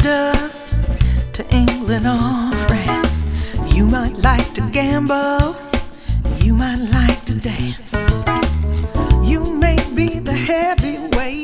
wander to England or France. You might like to gamble, you might like to dance.